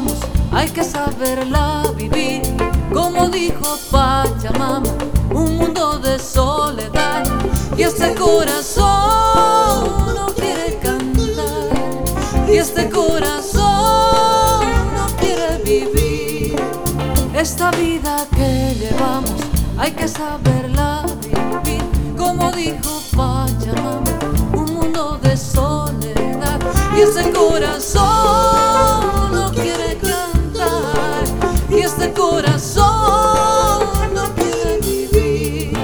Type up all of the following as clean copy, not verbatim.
llevamos hay que saberla vivir. Como dijo Pachamama, un mundo de soledad. Y este corazón no quiere cantar, y este corazón no quiere vivir. Esta vida que llevamos hay que saberla vivir. Como dijo Pachamama, un mundo de soledad. Y este corazón no quiere cantar, y este corazón no quiere vivir.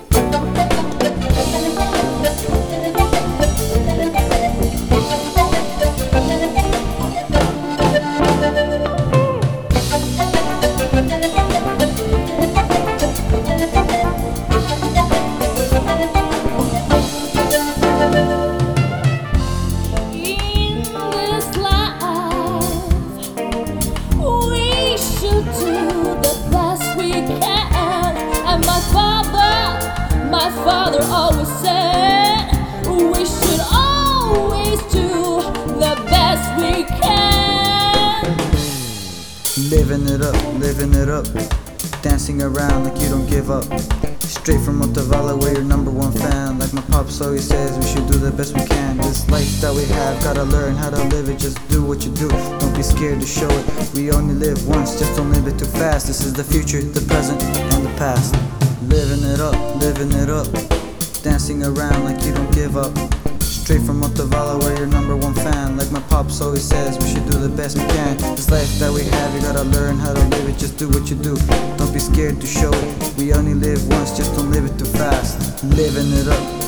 My father always said we should always do the best we can. Living it up, dancing around like you don't give up. Straight from Montevallo, we're your #1 fan. Like my pops always says, we should do the best we can. This life that we have, gotta learn how to live it. Just do what you do, don't be scared to show it. We only live once, just don't live it too fast. This is the future, the present, and the past. Living it up, dancing around like you don't give up. Straight from Montevallo, we're your #1 fan. Like my pops always says, we should do the best we can. This life that we have, you gotta learn how to live it. Just do what you do, don't be scared to show it. We only live once, just don't live it too fast. Living it up.